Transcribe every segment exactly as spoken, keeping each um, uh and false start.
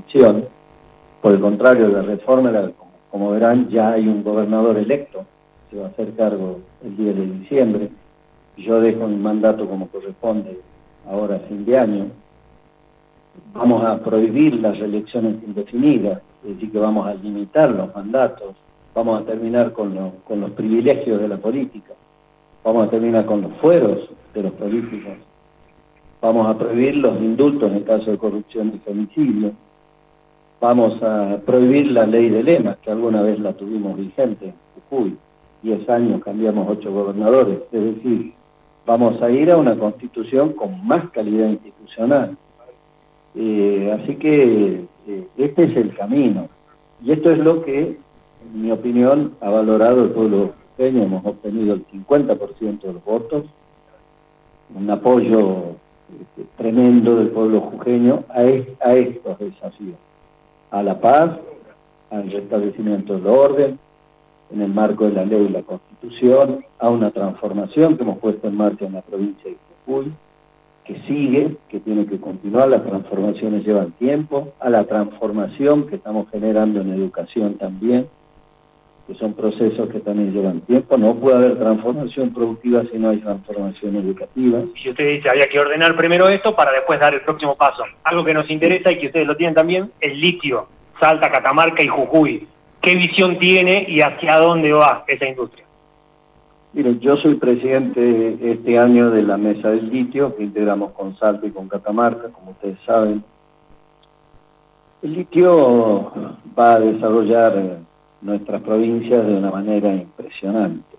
elección. Por el contrario, la reforma, como, como verán, ya hay un gobernador electo, se va a hacer cargo el diez de diciembre. Yo dejo mi mandato como corresponde ahora a fin de año. Vamos a prohibir las reelecciones indefinidas, es decir, que vamos a limitar los mandatos, vamos a terminar con, lo, con los privilegios de la política, vamos a terminar con los fueros de los políticos, vamos a prohibir los indultos en caso de corrupción y femicidio, vamos a prohibir la ley de lemas, que alguna vez la tuvimos vigente en Jujuy, diez años cambiamos ocho gobernadores, es decir, vamos a ir a una constitución con más calidad institucional. Eh, así que eh, este es el camino, y esto es lo que, en mi opinión, ha valorado el pueblo jujeño. Hemos obtenido el cincuenta por ciento de los votos, un apoyo este, tremendo del pueblo jujeño a, es, a estos desafíos, a la paz, al restablecimiento del orden, en el marco de la ley y la Constitución, a una transformación que hemos puesto en marcha en la provincia de Jujuy, que sigue, que tiene que continuar, las transformaciones llevan tiempo, a la transformación que estamos generando en educación también, que son procesos que también llevan tiempo. No puede haber transformación productiva si no hay transformación educativa. Y usted dice, había que ordenar primero esto para después dar el próximo paso. Algo que nos interesa y que ustedes lo tienen también, el litio, Salta, Catamarca y Jujuy. ¿Qué visión tiene y hacia dónde va esa industria? Mire, yo soy presidente este año de la Mesa del Litio, que integramos con Salta y con Catamarca, como ustedes saben. El litio va a desarrollar nuestras provincias de una manera impresionante.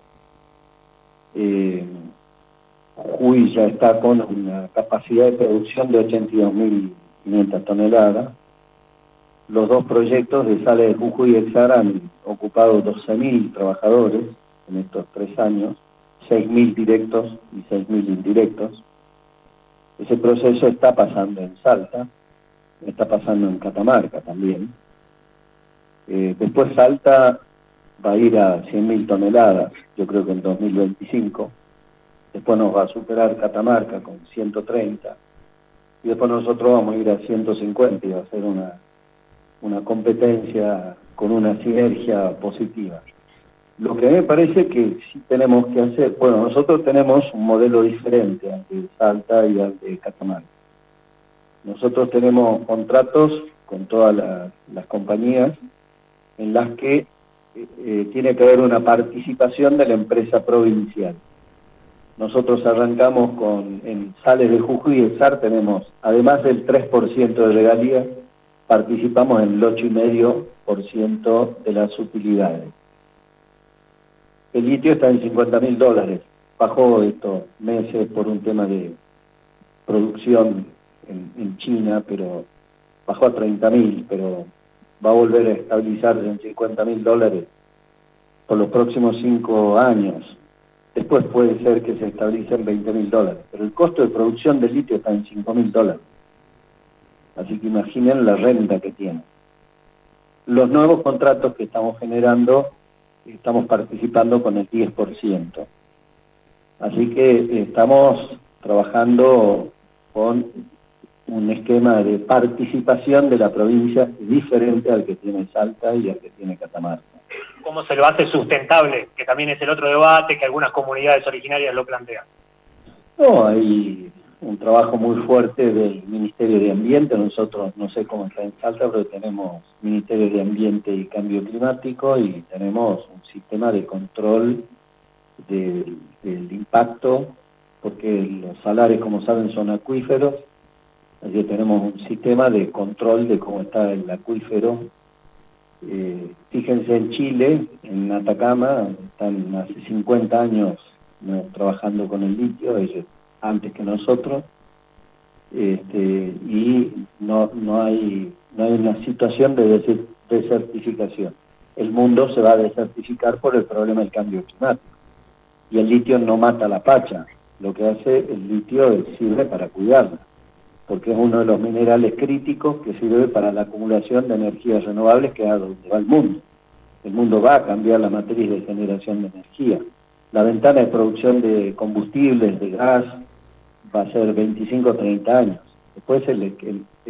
Eh, Jujuy ya está con una capacidad de producción de ochenta y dos mil quinientas toneladas. Los dos proyectos de Sales de Jujuy y Exar han ocupado doce mil trabajadores en estos tres años, seis mil directos y seis mil indirectos. Ese proceso está pasando en Salta, está pasando en Catamarca también. Eh, después Salta va a ir a cien mil toneladas, yo creo que en dos mil veinticinco. Después nos va a superar Catamarca con ciento treinta. Y después nosotros vamos a ir a ciento cincuenta y va a ser una, una competencia con una sinergia positiva. Lo que a mí me parece que sí tenemos que hacer, bueno, nosotros tenemos un modelo diferente al de Salta y al de Catamarca. Nosotros tenemos contratos con todas la, las compañías en las que eh, tiene que haber una participación de la empresa provincial. Nosotros arrancamos con, en Sales de Jujuy y Exar tenemos, además del tres por ciento de regalías, participamos en el ocho coma cinco por ciento de las utilidades. El litio está en cincuenta mil dólares, bajó estos meses por un tema de producción en, en China, pero bajó a treinta mil, pero va a volver a estabilizarse en cincuenta mil dólares por los próximos cinco años. Después puede ser que se estabilice en veinte mil dólares, pero el costo de producción del litio está en cinco mil dólares. Así que imaginen la renta que tiene. Los nuevos contratos que estamos generando, estamos participando con el diez por ciento. Así que estamos trabajando con un esquema de participación de la provincia diferente al que tiene Salta y al que tiene Catamarca. ¿Cómo se lo hace sustentable? Que también es el otro debate que algunas comunidades originarias lo plantean. No, hay un trabajo muy fuerte del Ministerio de Ambiente. Nosotros, no sé cómo está en Salta, pero tenemos Ministerio de Ambiente y Cambio Climático y tenemos un sistema de control de, del impacto, porque los salares, como saben, son acuíferos. Así que tenemos un sistema de control de cómo está el acuífero. Eh, fíjense en Chile, en Atacama, están hace cincuenta años ¿no? trabajando con el litio, ellos antes que nosotros, este, y no, no, hay, no hay una situación de desertificación. El mundo se va a desertificar por el problema del cambio climático. Y el litio no mata la pacha, lo que hace el litio sirve para cuidarla, porque es uno de los minerales críticos que sirve para la acumulación de energías renovables, que es a donde va el mundo. El mundo va a cambiar la matriz de generación de energía. La ventana de producción de combustibles, de gas, va a ser veinticinco o treinta años. Después el, el, el,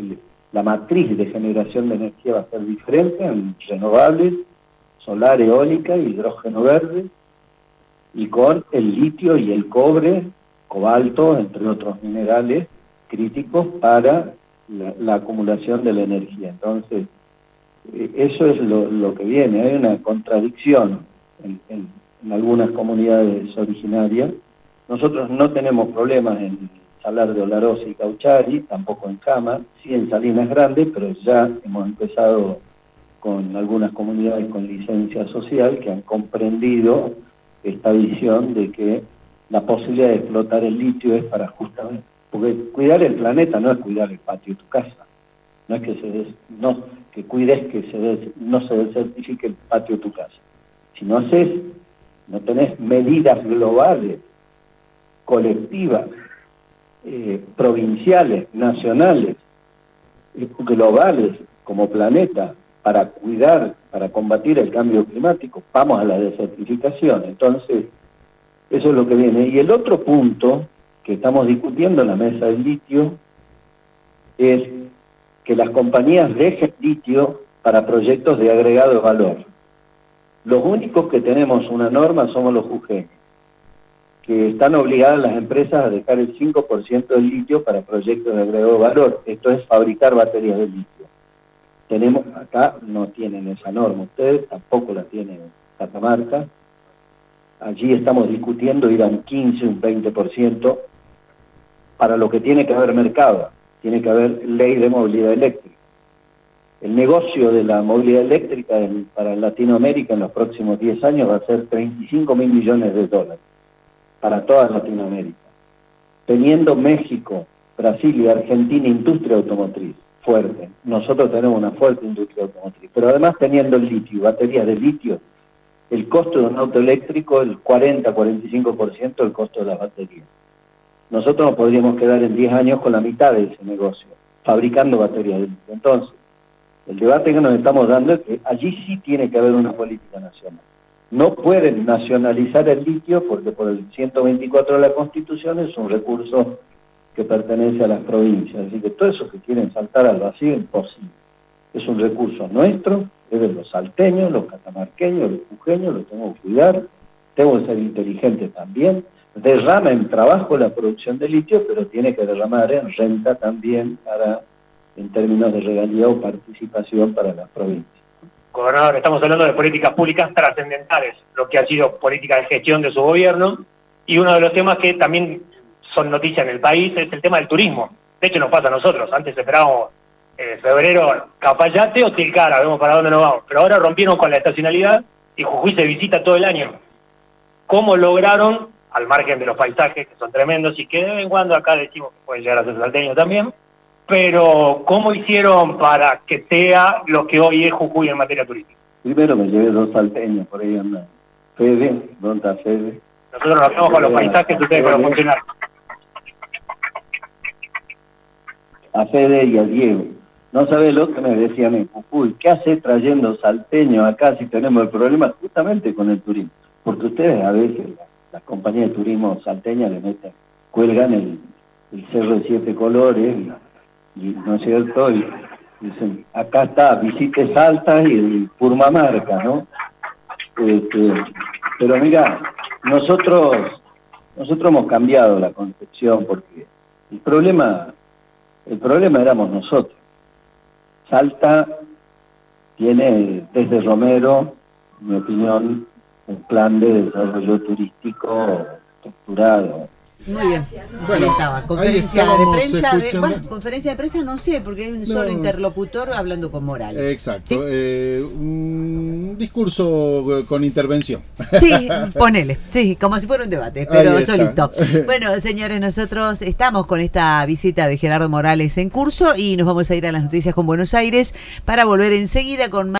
la matriz de generación de energía va a ser diferente en renovables, solar, eólica, hidrógeno verde, y con el litio y el cobre, cobalto, entre otros minerales críticos para la, la acumulación de la energía. Entonces, eh, eso es lo, lo que viene. Hay una contradicción en, en, en algunas comunidades originarias. Nosotros no tenemos problemas en Salar de Olaroz y Cauchari, tampoco en Jama, sí en Salinas Grandes, pero ya hemos empezado con algunas comunidades con licencia social que han comprendido esta visión de que la posibilidad de explotar el litio es para justamente, porque cuidar el planeta no es cuidar el patio de tu casa, no es que se des, no que cuides que se des, no se desertifique el patio de tu casa. Si no haces, no tenés medidas globales, colectivas, eh, provinciales, nacionales, eh, globales como planeta, para cuidar, para combatir el cambio climático, vamos a la desertificación. Entonces, eso es lo que viene. Y el otro punto que estamos discutiendo en la mesa del litio es que las compañías dejen litio para proyectos de agregado de valor. Los únicos que tenemos una norma somos los jujeños, que están obligadas las empresas a dejar el cinco por ciento del litio para proyectos de agregado de valor. Esto es fabricar baterías de litio. Tenemos, acá no tienen esa norma, ustedes tampoco la tienen en Catamarca. Allí estamos discutiendo ir a un quince, un veinte por ciento, para lo que tiene que haber mercado, tiene que haber ley de movilidad eléctrica. El negocio de la movilidad eléctrica en, para Latinoamérica en los próximos diez años va a ser treinta y cinco mil millones de dólares, para toda Latinoamérica. Teniendo México, Brasil y Argentina industria automotriz fuerte, nosotros tenemos una fuerte industria automotriz, pero además teniendo el litio, baterías de litio, el costo de un auto eléctrico, el cuarenta a cuarenta y cinco por ciento del costo de las baterías. Nosotros nos podríamos quedar en diez años con la mitad de ese negocio, fabricando baterías de litio. Entonces, el debate que nos estamos dando es que allí sí tiene que haber una política nacional. No pueden nacionalizar el litio porque por el ciento veinticuatro de la Constitución es un recurso que pertenece a las provincias. Así que todo eso que quieren saltar al vacío es imposible. Es un recurso nuestro, es de los salteños, los catamarqueños, los jujeños, lo tengo que cuidar, tengo que ser inteligente también. Derrama en trabajo la producción de litio, pero tiene que derramar en renta también para, en términos de regalía o participación para las provincias. Gobernador, estamos hablando de políticas públicas trascendentales, lo que ha sido política de gestión de su gobierno, y uno de los temas que también son noticias en el país es el tema del turismo. De hecho nos pasa a nosotros, antes esperábamos eh, febrero Cafayate o Tilcara, vemos para dónde nos vamos, pero ahora rompieron con la estacionalidad y Jujuy se visita todo el año. ¿Cómo lograron, al margen de los paisajes que son tremendos y que de vez en cuando acá decimos que pueden llegar a ser salteños también, pero cómo hicieron para que sea lo que hoy es Jujuy en materia turística? Primero me llevé dos salteños, por ahí andan. Fede, ¿dónde está Fede? Nosotros nos hacemos con los paisajes, ustedes con los funcionarios. A Fede y a Diego. No sabe lo que me decían en Jujuy, ¿qué hace trayendo salteños acá si tenemos el problema justamente con el turismo? Porque ustedes a veces, las la compañías de turismo salteñas le meten, cuelgan el, el cerro de siete colores, y, y no es cierto, y dicen, acá está, visite Salta y el Purmamarca, ¿no? Este, pero mira, nosotros, nosotros hemos cambiado la concepción porque el problema... El problema éramos nosotros. Salta tiene desde Romero, en mi opinión, un plan de desarrollo turístico estructurado. Muy bien. Bueno, estaba. Conferencia de prensa, de, bueno, conferencia de prensa no sé, porque hay un solo no. interlocutor hablando con Morales. Exacto. ¿Sí? Eh, un discurso con intervención. Sí, ponele. Sí, como si fuera un debate, pero solito. Bueno, señores, nosotros estamos con esta visita de Gerardo Morales en curso y nos vamos a ir a las noticias con Buenos Aires para volver enseguida con más.